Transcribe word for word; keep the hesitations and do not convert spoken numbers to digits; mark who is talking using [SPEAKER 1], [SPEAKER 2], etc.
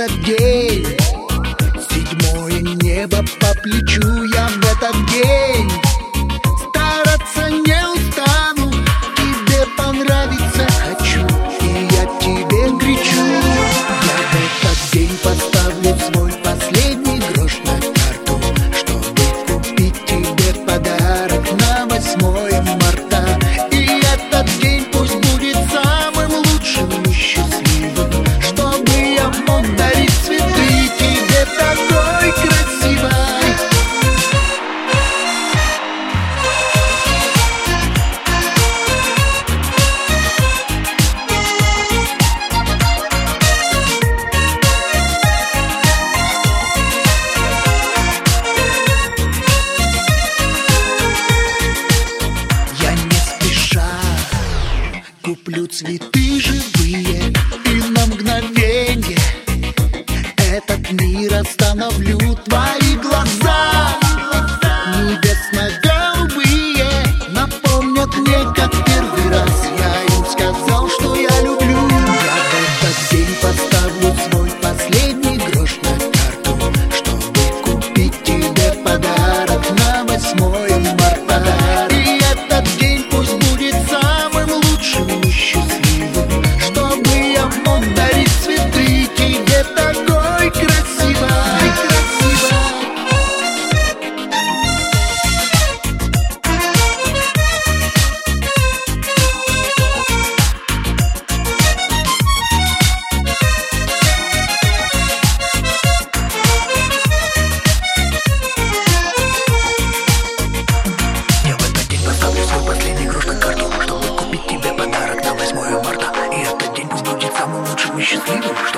[SPEAKER 1] этот день, седьмое небо по плечу я в этот день. Стараться не устану, тебе понравиться хочу, и я тебе кричу. Я в этот день поставлю свой последний грош на карту, чтобы купить тебе подарок на восьмое марта. И этот день пусть будет самым лучшим и счастливым, чтобы я мог дарить цветы тебе такой красивой. Я не спеша куплю цветы живые, и на мгновенье этот мир остановлю. Твои глаза небесно-голубые напомнят мне, как первый раз я им сказал, что я люблю. Я в этот день поставлю свой последний грош на карту, чтобы купить тебе подарок на восьмое марта. И этот день пусть будет самым лучшим и счастливым, чтобы я мог дарить цветы тебе такой красивой, красивой.
[SPEAKER 2] Я в этот день поставлю свой последний грош на карту, чтобы купить тебе подарок на восьмое марта. И этот день пусть будет самым лучшим и счастливым,